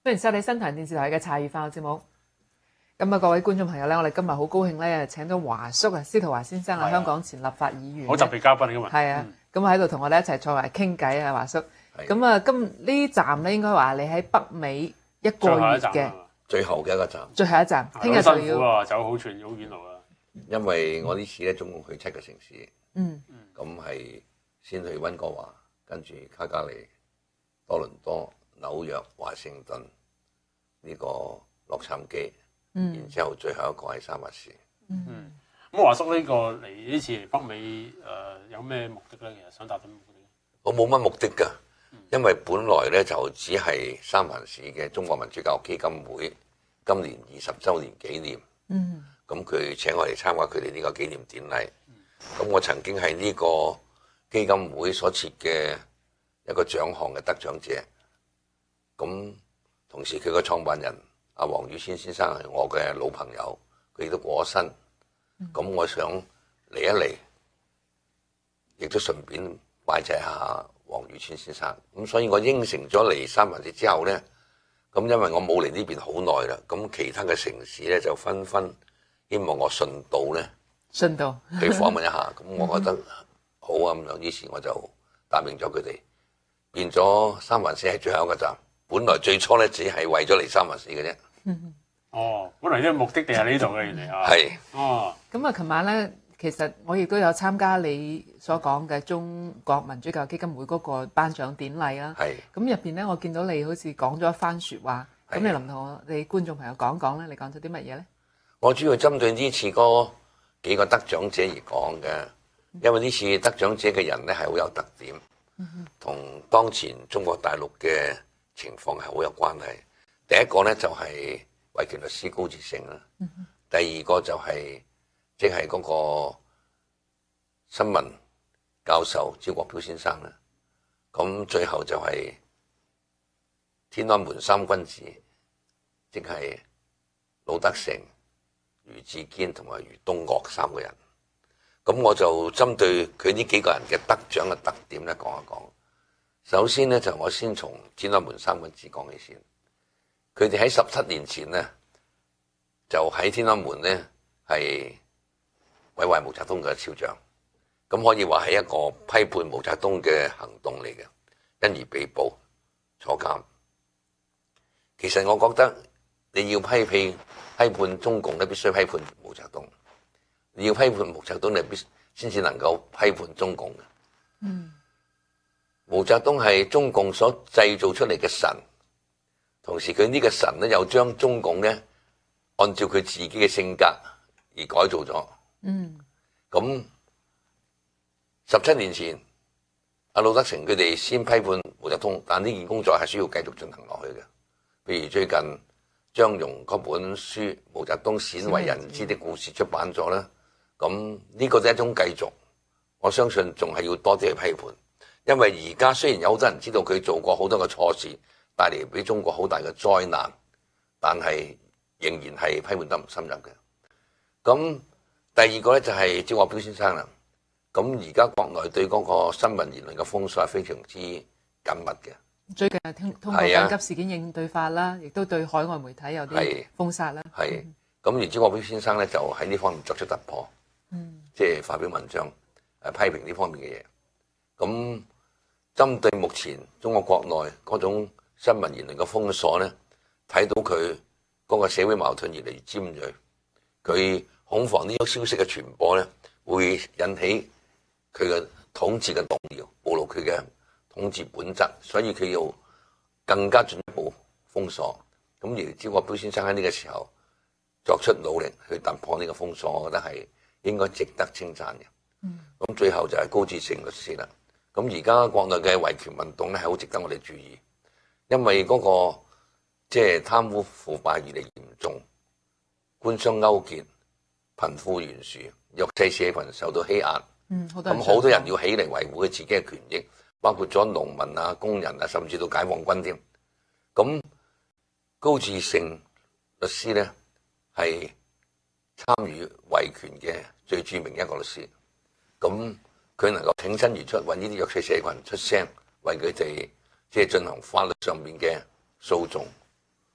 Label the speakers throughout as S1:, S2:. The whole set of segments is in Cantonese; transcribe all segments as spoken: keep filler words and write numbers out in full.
S1: 歡迎收睇新唐人電視台嘅茶餘飯後節目。咁啊，各位觀眾朋友咧，我哋今日好高興咧，請到華叔啊，司徒華先生啊，香港前立法議員，
S2: 好特別嘉賓㗎嘛。
S1: 係啊，咁喺度同我哋一齊坐埋傾偈啊，華叔。咁啊，今呢站咧應該話你喺北美一個月嘅
S3: 最後嘅一個站，
S1: 最後一站，聽日就
S2: 辛苦
S1: 要
S2: 啊，走好遠好遠路啊。
S3: 因為我呢次咧總共去七個城市，
S1: 嗯，
S3: 咁係先去溫哥華，跟住卡加利、多倫多、紐約、華盛頓，呢個洛杉磯，嗯，然之後最後一個係三藩市。
S2: 嗯，咁華叔呢個嚟呢次嚟北美誒、呃、有咩目的咧？其實想達到咩目的？
S3: 我冇乜目的㗎，因為本來咧就只係三藩市嘅中國民主教育基金會今年二十週年紀念，嗯，咁佢請我嚟參加佢哋呢個紀念典禮。咁我曾經係呢個基金會所設嘅一個獎項嘅得獎者，咁同時佢個創辦人阿黃宇軒先生係我嘅老朋友，佢亦都過咗身，咁、嗯、我想嚟一嚟，亦都順便拜祭下黃宇軒先生，咁所以我應承咗嚟三藩市之後呢，咁因為我冇嚟呢邊好耐啦，咁其他嘅城市呢，就紛紛希望我順道呢。
S1: 順道
S3: 去訪問一下，咁我覺得好啊，咁樣於是我就答應咗佢哋，變咗三藩市係最後一個站。本來最初咧只係為咗嚟三藩市嘅啫。
S2: 哦，本來呢個目的地係呢度嘅，原嚟啊。
S3: 係。
S2: 哦。
S1: 咁啊，琴晚咧，其實我亦都有參加你所講嘅中國民主教育基金會嗰個頒獎典禮啦。
S3: 係。
S1: 咁入邊咧，我見到你好似講咗一番説話，咁你能同我哋觀眾朋友講講咧？你講咗啲乜嘢咧？
S3: 我主要針對呢次嗰幾個得獎者而講嘅，因為呢次得獎者嘅人咧係好有特點，同當前中國大陸嘅情況係好有關係。第一個咧就係維權律師高志勝啦，第二個就係即係嗰個新聞教授招國標先生啦，咁最後就係天安門三君子，即係魯德成、余志堅同埋余東岳三個人，咁我就針對佢呢幾個人嘅得獎嘅特點咧講一講。首先咧就我先從天安門三君子講起先。佢哋喺十七年前咧就喺天安門咧係毀壞毛澤東嘅肖像，咁可以話係一個批判毛澤東嘅行動嚟嘅，因而被捕坐監。其實我覺得你要批評批判中共咧，必須批判毛澤東。你要批判毛澤東，你必先至能夠批判中共嘅。嗯，毛澤東係中共所製造出嚟嘅神，同時佢呢個神咧又將中共咧按照佢自己嘅性格而改造咗。嗯，咁十七年前，阿魯德成佢哋先批判毛澤東，但呢件工作係需要繼續進行落去嘅。譬如最近張蓉嗰本書《毛澤東鮮為人知的故事》出版咗啦，咁呢個都係一種繼續。我相信仲係要多啲去批判，因為而家雖然有好多人知道佢做過好多嘅錯事，帶嚟俾中國好大嘅災難，但係仍然係批判得唔深入嘅。咁第二個咧就係招國標先生啦。咁而家國內對嗰個新聞言論嘅封鎖係非常之緊密嘅。
S1: 最近係通通過緊急事件應對法啦，亦、啊、都對海外媒體有啲封殺啦。
S3: 係咁，而招國標先生咧就喺呢方面作出突破，嗯，即係發表文章誒批評呢方面嘅嘢。咁針對目前中國國內嗰種新聞言論嘅封鎖咧，睇到佢嗰個社會矛盾越嚟越尖銳，佢恐防呢種消息嘅傳播咧，會引起佢嘅統治嘅動搖，暴露佢嘅統治本質，所以佢要更加進一步封鎖。咁而招國標先生喺呢個時候作出努力去突破呢個封鎖，我覺得係應該值得稱讚嘅。咁、嗯、最後就係高志勝律師啦。咁而家國內嘅維權運動咧係好值得我哋注意，因為嗰、那個即係、就是、貪污腐敗越嚟越嚴重，官商勾結、貧富懸殊、弱勢社群受到欺壓。咁好、嗯、多人要起嚟維護佢自己嘅權益。包括咗農民啊、工人啊，甚至到解放軍添。咁高志勝律師咧係參與維權嘅最著名一個律師。咁佢能夠挺身而出，為呢啲弱勢社群出聲，為佢哋即係進行法律上面嘅訴訟。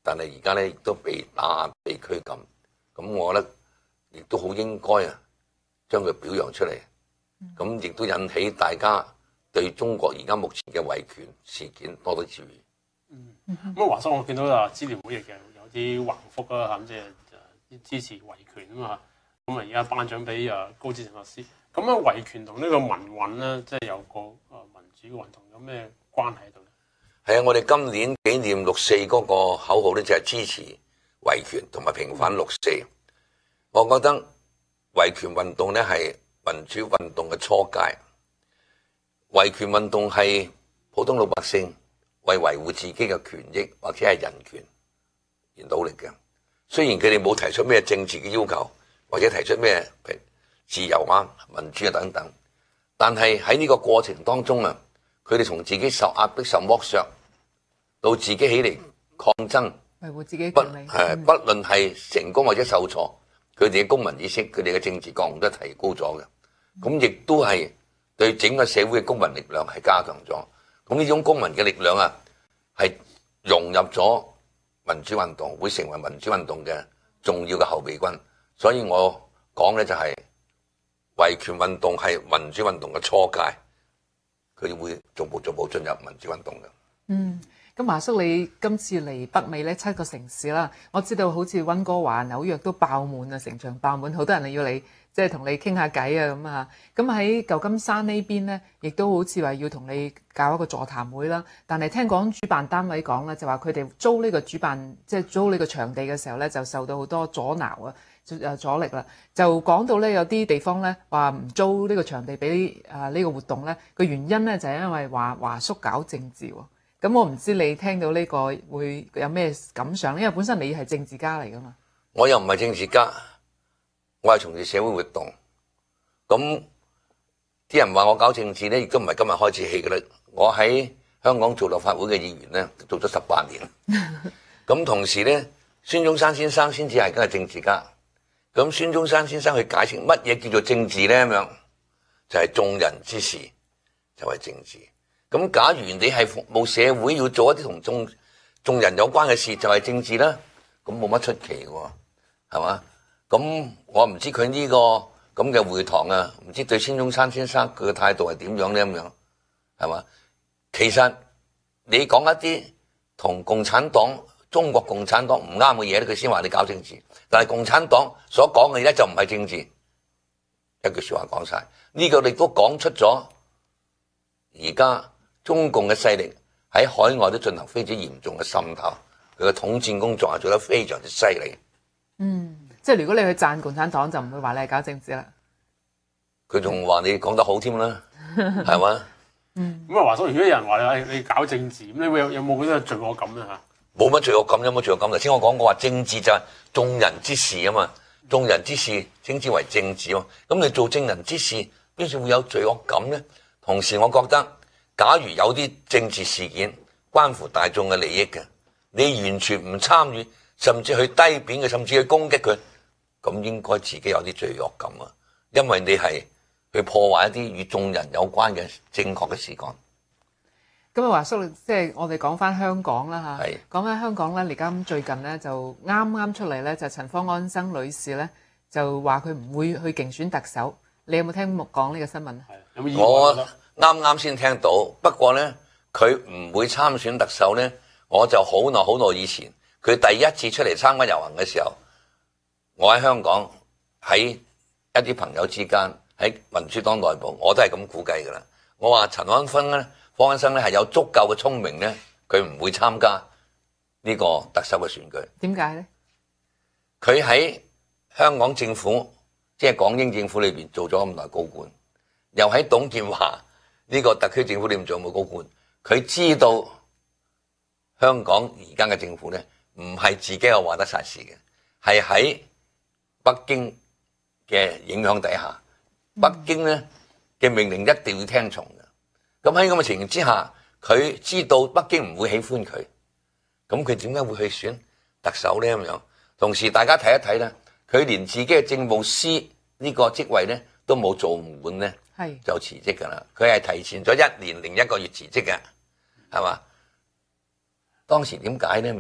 S3: 但係而家咧亦都被打被拘禁，咁我覺得亦都好應該啊，將佢表揚出嚟，咁亦都引起大家對中國而家目前嘅維權事件多多注意。
S2: 嗯，咁啊，華叔我見到啊，支聯會亦嘅有啲橫幅啦，咁即係支持維權啊嘛，咁啊而家頒獎俾啊高志成律師，咁啊維權同呢個民運咧，即係有個啊民主嘅運動有咩關係喺度咧？
S3: 係啊，我哋今年紀念六四嗰個口號咧，就係支持維權同埋平反六四。我覺得維權運動咧係民主運動嘅初階。維權運動係普通老百姓為維護自己嘅權益或者係人權而努力嘅。雖然佢哋冇提出咩政治嘅要求，或者提出咩自由啊、民主啊等等，但係喺呢個過程當中啊，佢哋從自己受壓迫、受剝削，到自己起嚟抗爭，
S1: 維護自己
S3: 不
S1: 權利。
S3: 係不論係成功或者受挫，佢哋嘅公民意識、佢哋嘅政治覺悟都係提高咗嘅。咁亦都係對整個社會嘅公民力量係加強咗。咁呢種公民嘅力量啊，係融入咗民主運動，會成為民主運動嘅重要嘅後備軍。所以我講咧就係維權運動係民主運動嘅初階，佢會逐步逐步進入民主運動嘅。
S1: 嗯，咁華叔你今次嚟北美咧七個城市啦，我知道好似溫哥華、紐約都爆滿啊，成場爆滿，好多人嚟要你即係同你傾下偈啊咁啊。咁喺舊金山呢邊咧，亦都好似話要同你搞一個座談會啦。但係聽講主辦單位講咧，就話佢哋租呢個主辦即係租呢個場地嘅時候咧，就受到好多阻撓啊。誒阻力啦，就講到咧有啲地方咧話唔租呢個場地俾啊呢個活動咧，個原因咧就係因為話華叔搞政治喎。咁我唔知你聽到呢個會有咩感想，因為本身你係政治家嚟噶嘛。
S3: 我又唔係政治家，我係從事社會活動。咁啲人話我搞政治咧，亦都唔係今日開始起嘅啦。我喺香港做立法會嘅議員咧，做咗十八年。咁同時咧，孫中山先生先至係梗係政治家。咁孫中山先生去解釋乜嘢叫做政治咧？咁樣就係眾人之事就係政治。咁假如你係服務社會，要做一啲同眾眾人有關嘅事，就係政治啦。咁冇乜出奇嘅，係嘛？咁我唔知佢呢個咁嘅會堂啊，唔知對孫中山先生佢嘅態度係點樣咧？咁樣係嘛？其實你講一啲同共產黨、中國共產黨唔啱嘅嘢咧，佢先話你搞政治。但係共產黨所講嘅嘢就唔係政治，一句說話講晒。呢個亦都講出咗而家中共嘅勢力喺海外都進行非常嚴重嘅滲透，佢嘅統戰工作係做得非常之犀利。
S1: 嗯，即係如果你去讚共產黨，就唔會話你係搞政治啦。
S3: 佢仲話你講得好添啦，係嘛？
S2: 嗯。咁啊，華叔，如果有人話你你搞政治，咁你會有有冇嗰啲罪惡感咧嚇？
S3: 冇乜罪惡感，有乜罪惡感？頭先我講過話政治就係眾人之事啊嘛，眾人之事稱之為政治啊。咁你做眾人之事，邊處會有罪惡感呢？同時，我覺得假如有啲政治事件關乎大眾嘅利益嘅，你完全唔參與，甚至去低貶佢，甚至去攻擊佢，咁應該自己有啲罪惡感啊，因為你係去破壞一啲與眾人有關嘅正確嘅事幹。
S1: 咁啊，華叔，即係我哋講翻香港啦嚇，
S3: 係
S1: 講翻香港咧，而家最近咧就啱啱出嚟咧，就陳方安生女士咧就話佢唔會去競選特首，你有冇聽講呢個新聞啊？
S2: 有冇意
S3: 我
S2: 見？
S3: 啱啱先聽到，不過咧佢唔會參選特首咧，我就好耐好耐以前，佢第一次出嚟參加遊行嘅時候，我喺香港喺一啲朋友之間喺民主黨內部，我都係咁估計噶啦。我話陳安芬咧。方安生咧係有足夠嘅聰明咧，佢唔會參加呢個特首嘅選舉。
S1: 點解咧？
S3: 佢喺香港政府，即係港英政府裏邊做咗咁耐高官，又喺董建華呢個特區政府裏面做冇高官。佢知道香港而家嘅政府咧，唔係自己有話得晒事嘅，係喺北京嘅影響底下，北京咧嘅命令一定要聽從嘅。咁喺咁嘅情形之下，佢知道北京唔會喜歡佢，咁佢點解會去選特首呢？咁樣，同時大家睇一睇咧，佢連自己嘅政務司呢個職位咧都冇做滿咧，
S1: 係
S3: 就辭職噶啦。佢係提前咗一年零一個月辭職嘅，係嘛？當時點解呢？咁樣，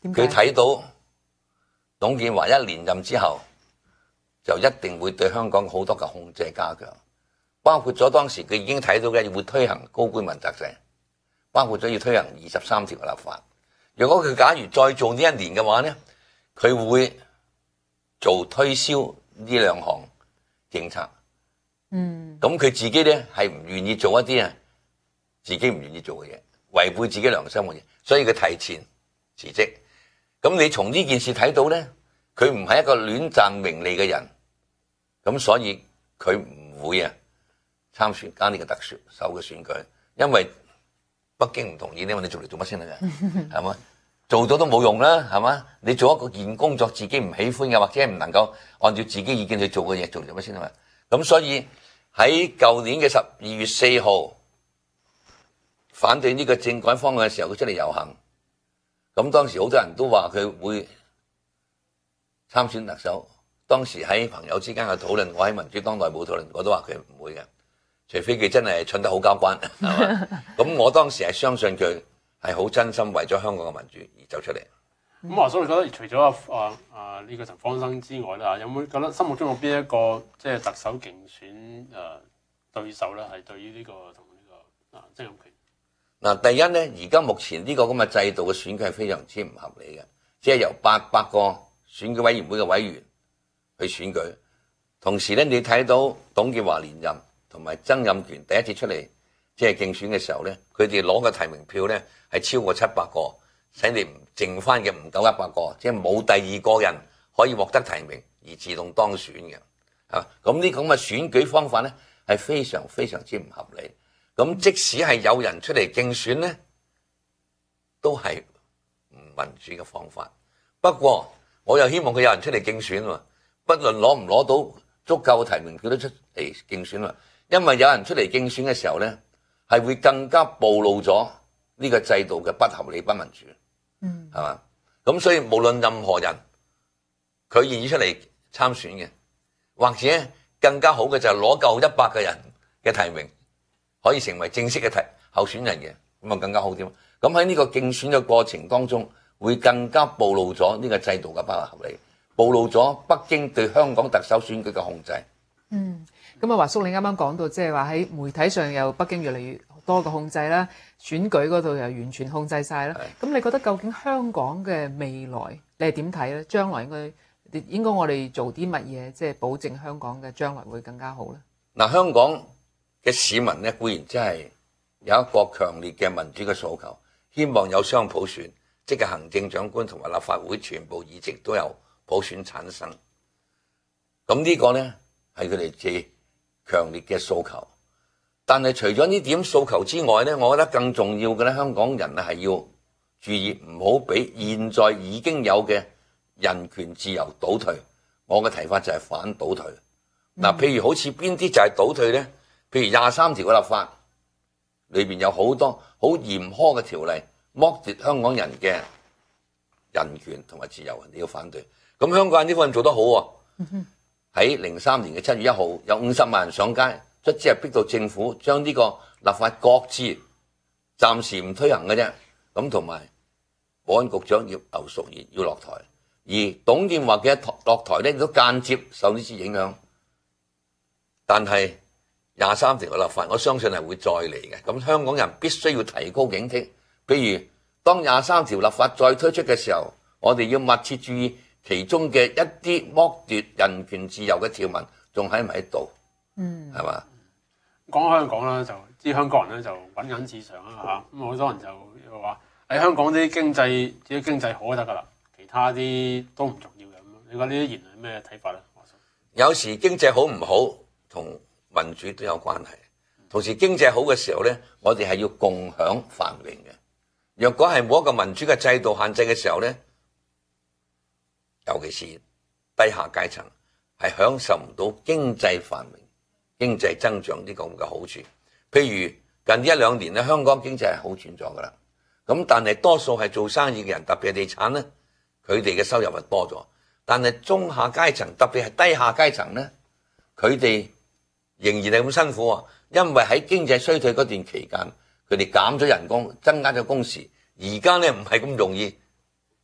S1: 點解？
S3: 佢睇到董建華一連任之後，就一定會對香港好多嘅控制加強，包括咗當時佢已經睇到嘅會推行高官問責制，包括咗要推行二十三條嘅立法。如果佢假如再做呢一年嘅話呢，佢會做推銷呢兩項政策。
S1: 嗯，
S3: 咁佢自己呢係唔願意做一啲啊自己唔願意做嘅嘢，違背自己良心嘅嘢，所以佢提前辭職。咁你從呢件事睇到呢，佢唔係一個戀賺名利嘅人，咁所以佢唔會啊參選加呢個特殊首嘅選舉，因為北京唔同意呢，你做嚟做乜先得嘅？係嘛？做咗都冇用啦，係嘛？你做一個件工作自己唔喜歡嘅，或者唔能夠按照自己意見去做嘅嘢，做嚟做乜先得嘛？咁所以喺舊年嘅十二月四號反對呢個政改方案嘅時候，佢出嚟遊行。咁當時好多人都話佢會參選特首。當時喺朋友之間嘅討論，我喺民主黨內部討論，我都話佢唔會嘅，除非佢真係蠢得好交關，係嘛？咁我當時係相信佢係好真心為咗香港嘅民主而走出嚟。
S2: 咁華叔，你覺得除咗啊啊呢個陳方生之外啦，有冇覺得心目中有邊一個即係特首競選誒、呃、對手咧？係對於呢、這個同呢、這個啊曾蔭權？
S3: 嗱，第一咧，而家目前呢個咁嘅制度嘅選舉係非常之唔合理嘅，即係由八百個選舉委員會嘅委員去選舉，同時咧，你睇到董建華連任同埋曾蔭權第一次出嚟即係競選嘅時候咧，佢哋攞嘅提名票咧係超過七百個，使你唔剩翻嘅唔夠一百個，即係冇第二個人可以獲得提名而自動當選嘅。啊，咁呢咁嘅選舉方法咧係非常非常之唔合理。咁即使係有人出嚟競選呢，都係唔民主嘅方法。不過我又希望佢有人出嚟競選喎，不論攞唔攞到足夠嘅提名票都出嚟競選喎。因為有人出嚟競選嘅時候呢，係會更加暴露咗呢個制度嘅不合理、不民主。嗯，係嘛？咁所以無論任何人，佢願意出嚟參選嘅，或者更加好嘅就係攞夠一百個人嘅提名，可以成為正式嘅提候選人嘅，咁啊更加好啲。咁喺呢個競選嘅過程當中，會更加暴露咗呢個制度嘅不合理，暴露咗北京對香港特首選舉嘅控制。
S1: 嗯，咁啊，華叔你啱啱講到，即係話喺媒體上有北京越嚟越多嘅控制啦，選舉嗰度又完全控制晒啦。咁你覺得究竟香港嘅未來你係點睇咧？將來應該應該我哋做啲乜嘢，即係保證香港嘅將來會更加好咧？
S3: 嗱，香港嘅市民咧固然真係有一個強烈嘅民主嘅訴求，希望有雙普選，即係行政長官同埋立法會全部議席都有普選產生。咁呢個呢，係佢哋最強烈嘅訴求。但係除咗呢點訴求之外呢，我覺得更重要嘅咧，香港人係要注意唔好俾現在已經有嘅人權自由倒退。我嘅提法就係反倒退。嗱、嗯，譬如好似邊啲就係倒退呢？譬如廿三條嘅立法裏邊有好多好嚴苛嘅條例，剝奪香港人嘅人權同埋自由，你要反對。咁香港人呢方面做得好喎，喺零三年嘅七月一號有五十萬人上街，卒之係逼到政府將呢個立法擱置，暫時唔推行嘅啫。咁同埋保安局長葉劉淑儀要落台，而董建華嘅落台咧亦都間接受呢次影響。但係廿三條嘅立法，我相信係會再嚟嘅。咁香港人必須要提高警惕。譬如當廿三條立法再推出嘅時候，我哋要密切注意其中嘅一啲剝奪人權自由嘅條文仲喺唔喺度？嗯，係嘛？
S2: 講香港啦，就知香港人咧就揾緊市場啦嚇。咁好多人就話喺香港啲經濟只要經濟好就得噶啦，其他啲都唔重要嘅咁。你覺得呢啲言論係咩睇法咧？
S3: 有時經濟好唔好同民主都有關係。同時經濟好嘅時候咧，我哋係要共享繁榮嘅。若果係冇一個民主嘅制度限制嘅時候咧，尤其是低下階層係享受唔到經濟繁榮、經濟增長呢個咁嘅好處。譬如近一兩年咧，香港經濟係好轉咗噶啦。咁但係多數係做生意嘅人，特別係地產咧，佢哋嘅收入係多咗。但係中下階層，特別係低下階層咧，佢哋仍然係咁辛苦啊！因為喺經濟衰退嗰段期間，佢哋減咗人工，增加咗工時，而家咧唔係咁容易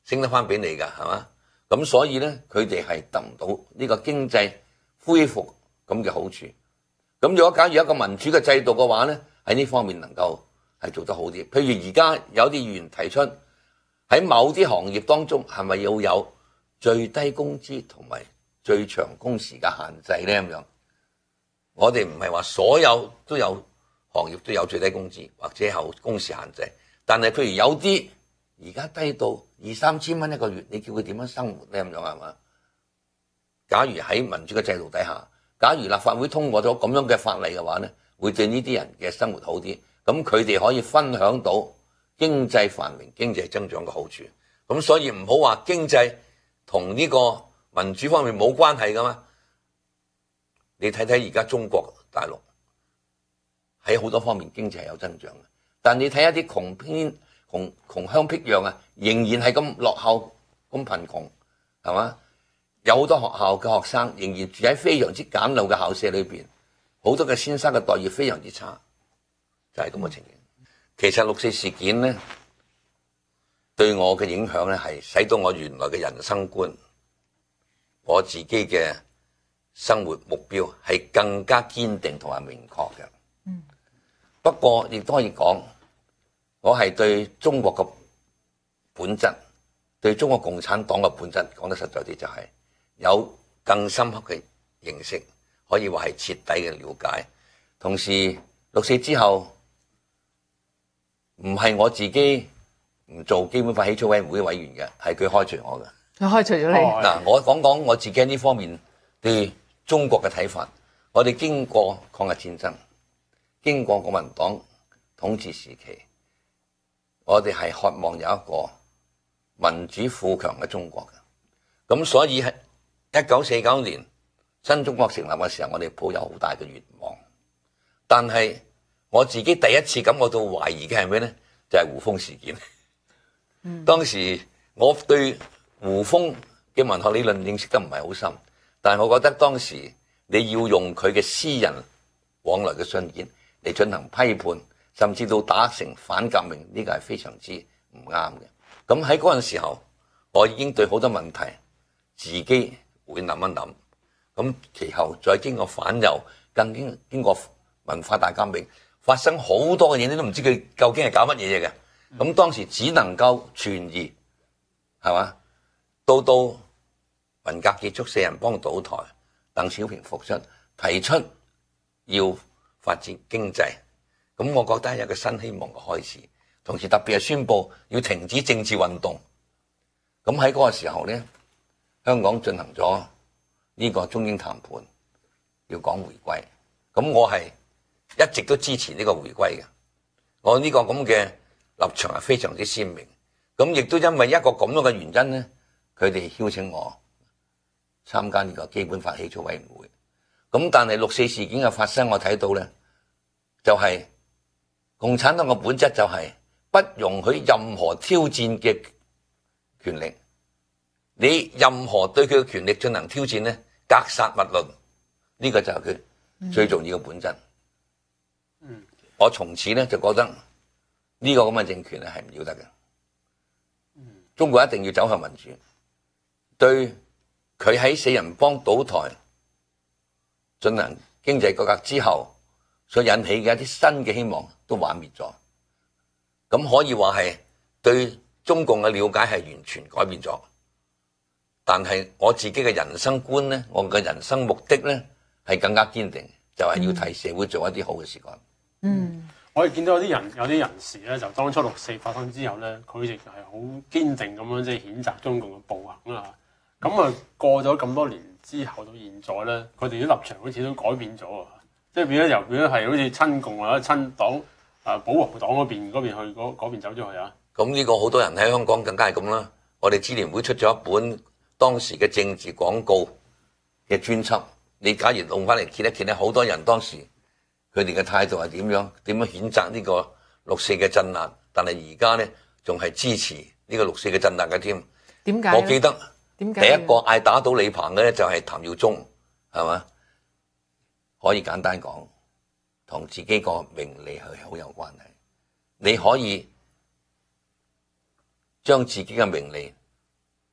S3: 升得翻俾你㗎，係嘛？咁所以咧，佢哋係得唔到呢個經濟恢復咁嘅好處。咁如果假如有一個民主嘅制度嘅話咧，喺呢方面能夠係做得好啲。譬如而家有啲議員提出喺某啲行業當中係咪要有最低工資同埋最長工時嘅限制咧？咁樣我哋唔係話所有都有行業都有最低工資或者有工時限制，但係譬如有啲而家低到二三千蚊一個月，你叫佢點樣生活咧？咁樣係嘛？假如喺民主嘅制度底下，假如立法會通過咗咁樣嘅法例嘅話咧，會對呢啲人嘅生活好啲，咁佢哋可以分享到經濟繁榮、經濟增長嘅好處。咁所以唔好話經濟同呢個民主方面冇關係噶嘛？你睇睇而家中國大陸喺好多方面經濟係有增長嘅，但你睇一啲窮偏窮窮鄉僻壤啊，仍然係咁落後、咁貧窮，係嘛？有好多學校嘅學生仍然住喺非常之簡陋嘅校舍裏邊，好多嘅先生嘅待遇非常之差，就係咁嘅情形。其實六四事件咧，對我嘅影響咧，係使到我原來嘅人生觀，我自己嘅生活目標係更加堅定同埋明確嘅。嗯。不過亦都可以講，我係對中國嘅本質，對中國共產黨嘅本質講得實在啲，就係有更深刻嘅認識，可以話係徹底嘅了解。同時六四之後，唔係我自己唔做基本法起草委員會委員嘅，係佢開除我嘅。
S1: 佢開除咗你。
S3: 嗱，我講講我自己喺呢方面對中國嘅睇法。我哋經過抗日戰爭，經過國民黨統治時期，我哋係渴望有一個民主富強嘅中國嘅。咁所以喺一九四九年新中國成立嘅時候，我哋抱有好大嘅願望。但係我自己第一次感覺到懷疑嘅係咩呢？就係、是、胡風事件。嗯、當時我對胡風嘅文學理論認識得唔係好深，但係我覺得當時你要用佢嘅私人往來嘅信件嚟進行批判，甚至到打成反革命，呢個係非常之唔啱嘅。咁喺嗰陣時候，我已經對好多問題自己會諗一諗。咁其後再經過反右，更經經過文化大革命，發生好多嘅嘢，你都唔知佢究竟係搞乜嘢嘢嘅。咁當時只能夠存疑，係嘛？到到文革結束，四人幫倒台，鄧小平復出，提出要發展經濟，咁我覺得係一個新希望嘅開始。同時特別係宣布要停止政治運動。咁喺嗰個時候呢，香港進行咗呢個中英談判，要講回歸。咁我係一直都支持呢個回歸嘅。我呢個咁嘅立場係非常之鮮明。咁亦都因為一個咁樣嘅原因呢，佢哋邀請我參加呢個基本法起草委員會。咁但係六四事件嘅發生，我睇到呢，就係共產黨嘅本質就係不容許任何挑戰嘅權力。你任何對佢嘅權力進行挑戰呢，格殺勿論。呢個就係佢最重要嘅本質。嗯，我從此呢就覺得呢個咁嘅政權咧係唔要得嘅。中國一定要走向民主。對佢喺四人幫倒台進行經濟改革之後所引起嘅一啲新嘅希望都幻滅咗。咁可以話係對中共嘅了解係完全改變咗。但係我自己嘅人生觀呢，我嘅人生目的呢係更加堅定，就係、是、要替社會做一啲好嘅事幹。
S1: 嗯，
S2: 我哋見到有啲人有啲人士咧，就當初六四發生之後咧，佢亦係好堅定咁樣即係譴責中共嘅暴行啦。咁啊過咗咁多年之後到現在咧，佢哋啲立場好似都改變咗啊！即係變咗由變咗係好似親共或者親黨啊保皇黨嗰邊嗰邊去嗰嗰邊走咗去啊！
S3: 咁呢個好多人喺香港更加係咁啦。我哋支聯會出咗一本當時嘅政治廣告嘅專輯，你假如弄翻嚟揭一揭咧，好多人當時佢哋嘅態度係點樣？點樣譴責呢個六四嘅鎮壓？但係而家咧仲係支持呢個六四嘅鎮壓嘅添。
S1: 點解？
S3: 我記得
S1: 點解
S3: 第一個嗌打倒李鵬嘅咧就係譚耀宗，係嘛？可以簡單講，同自己個名利係好有關係。你可以將自己嘅名利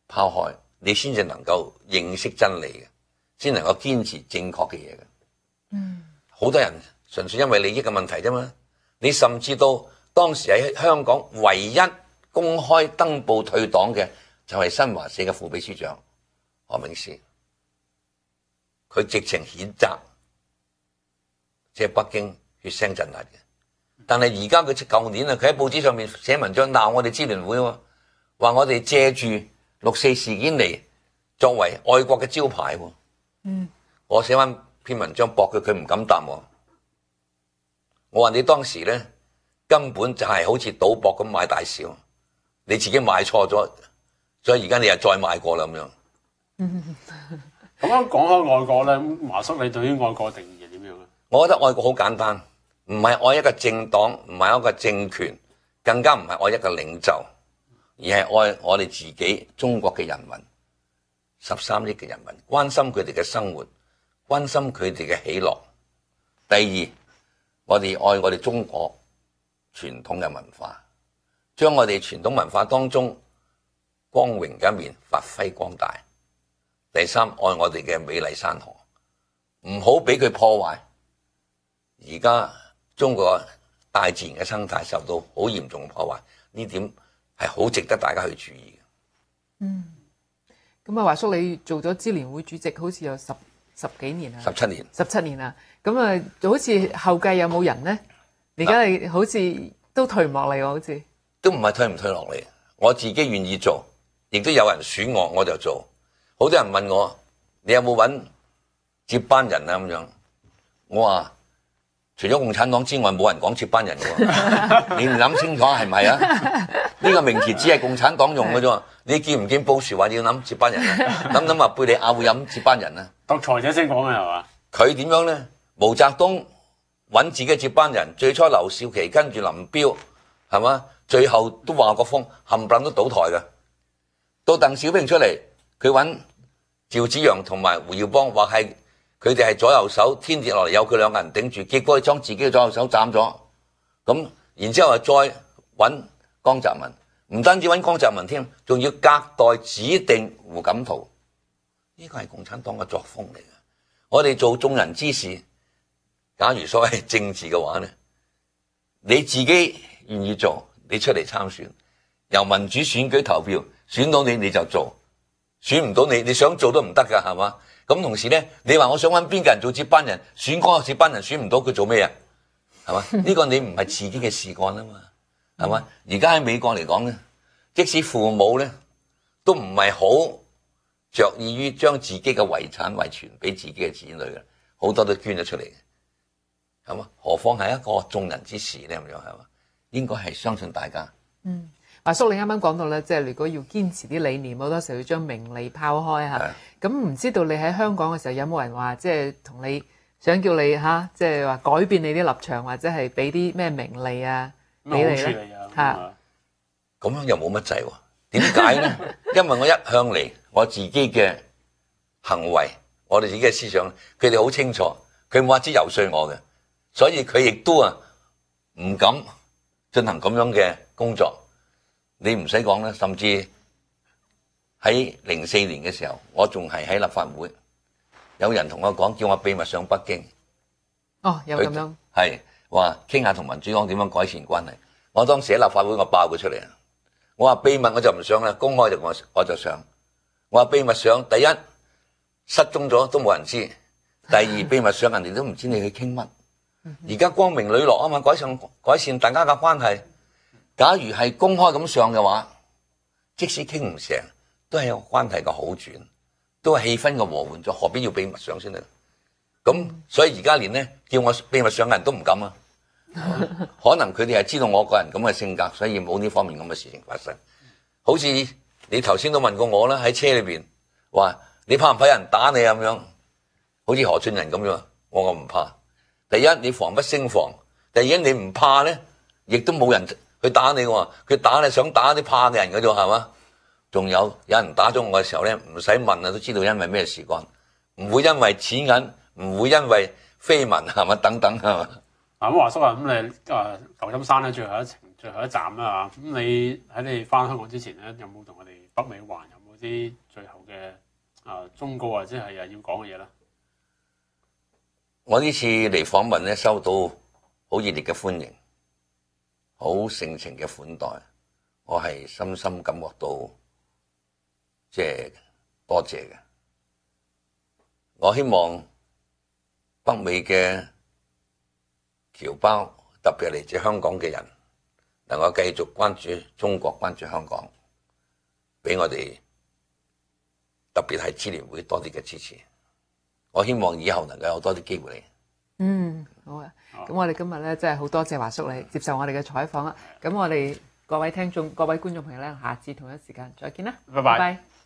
S3: 拋開，你先至能夠認識真理嘅，先能夠堅持正確嘅嘢嘅。
S1: 嗯，
S3: 好多人純粹因為利益嘅問題啫嘛。你甚至到當時喺香港唯一公開登報退黨嘅就係新華社嘅副秘書長何明詩，佢直情譴責，即係北京血腥鎮壓嘅。但係而家佢舊年啊，佢喺報紙上面寫文章鬧我哋支聯會喎，話我哋借住六四事件嚟作為愛國嘅招牌喎。
S1: 嗯，
S3: 我寫翻篇文章駁佢，佢唔敢答我。我話你當時咧根本就係好似賭博咁買大小，你自己買錯咗，所以而家你又再買過啦咁樣。
S2: 咁樣講開愛國咧，華叔你對於愛國嘅定義係點樣咧？
S3: 我覺得愛國好簡單，唔係愛一個政黨，唔係愛一個政權，更加唔係愛一個領袖，而係愛我哋自己中國嘅人民，十三億嘅人民，關心佢哋嘅生活，關心佢哋嘅喜樂。第二，我哋愛我哋中國傳統嘅文化，將我哋傳統文化當中光榮嘅一面發揮光大。第三，愛我哋嘅美麗山河，唔好俾佢破壞。而家中國大自然嘅生態受到好嚴重嘅破壞，呢點係好值得大家去注意嘅。
S1: 嗯，咁啊，華叔你做咗支聯會主席，好似有十十幾年啦，
S3: 十七年，
S1: 十七年啦。咁啊，好似後繼有冇人呢？而家你好似都退唔落嚟喎，好似
S3: 都唔係退唔退落嚟，我自己願意做，亦都有人選我，我就做。好多人問我，你有冇揾接班人啊？咁樣，我話除咗共產黨之外，冇人講接班人嘅。你唔諗清楚係咪啊？呢個名詞只係共產黨用嘅啫。你見唔見布殊話要諗接班人啊？諗諗話貝利亞會飲接班人啊？
S2: 獨裁者先講嘅係嘛？
S3: 佢點樣咧？毛澤東揾自己嘅接班人，最初劉少奇跟住林彪，係嘛？最後都華國鋒冚唪唥都倒台嘅。到鄧小平出嚟，佢揾趙紫陽同埋胡耀邦，話係佢哋係左右手，天跌落嚟有佢兩個人頂住，結果佢將自己嘅左右手斬咗。咁然之後再揾江澤民，唔單止揾江澤民添，仲要隔代指定胡錦濤。呢個係共產黨嘅作風嚟嘅。我哋做眾人之事，假如所謂政治嘅話呢，你自己願意做，你出嚟參選，由民主選舉投票，選到你你就做。選唔到你，你想做都唔得噶，係嘛？咁同時咧，你話我想揾邊個人做接班人，選嗰個接班人選唔到，佢做咩啊？係嘛？呢個你唔係自己嘅事幹啊嘛，係嘛？而家喺美國嚟講咧，即使父母咧都唔係好着意於將自己嘅遺產遺傳俾自己嘅子女嘅，好多都捐咗出嚟嘅，係嘛？何況係一個眾人之事咧，咁樣係嘛？應該係相信大家。
S1: 嗯。華叔，你啱啱講到咧，即係如果要堅持啲理念，好多時候要將名利拋開嚇。咁唔知道你喺香港嘅時候，有冇人話即係同你想叫你嚇，即係話改變你啲立場，或者係俾啲咩名利啊俾你咧？嚇，
S3: 咁樣又冇乜滯喎？點解咧？因為我一向嚟我自己嘅行為，我哋自己嘅思想，佢哋好清楚，佢冇法子游說我嘅，所以佢亦都啊唔敢進行咁樣嘅工作。你唔使講啦，甚至喺零四年嘅時候，我仲係喺立法會，有人同我講，叫我秘密上北京。
S1: 哦，有咁樣
S3: 係話傾下同民主黨點樣改善關係。我當時喺立法會，我爆佢出嚟啊！我話秘密我就唔上啦，公開就我我就上。我話秘密上，第一失蹤咗都冇人知，第二秘密上人哋都唔知你去傾乜。而家光明磊落啊嘛，改善改善大家嘅關係。假如係公開咁上嘅話，即使傾唔成，都係有關係嘅好轉，都係氣氛嘅和緩咗，何必要秘密上先得？咁所以而家連咧叫我秘密上嘅人都唔敢啊！可能佢哋係知道我個人咁嘅性格，所以冇呢方面咁嘅事情發生。好似你頭先都問過我啦，喺車裏邊話你怕唔怕有人打你咁樣？好似何俊仁咁樣，我我唔怕。第一你防不勝防，第二你唔怕咧，亦都冇人去打你喎。佢打你想打啲怕嘅人嘅啫，係嘛？仲有有人打咗我嘅時候咧，唔使問啊，都知道因為咩事幹，唔會因為錢銀，唔會因為緋聞係嘛等等係嘛。
S2: 啊咁華叔啊，咁你啊舊金山咧最後一程最後一站啦嚇，咁你喺你翻香港之前咧，有冇同我哋北美環有冇啲啲最後嘅啊忠告或者係啊要講嘅嘢啦。
S3: 我呢次嚟訪問咧，收到好熱烈嘅歡迎，好盛情嘅款待，我係深深感覺到即係多謝嘅。我希望北美嘅僑胞，特別係嚟自香港嘅人，能夠繼續關注中國、關注香港，俾我哋特別係支聯會多啲嘅支持。我希望以後能夠有多啲機會嚟。
S1: 嗯，好啊。咁我哋今日咧真係好多謝華叔你接受我哋嘅採訪啊。咁我哋各位聽眾、各位觀眾朋友咧，下次同一時間再見啦。
S2: 拜拜。
S1: 拜拜。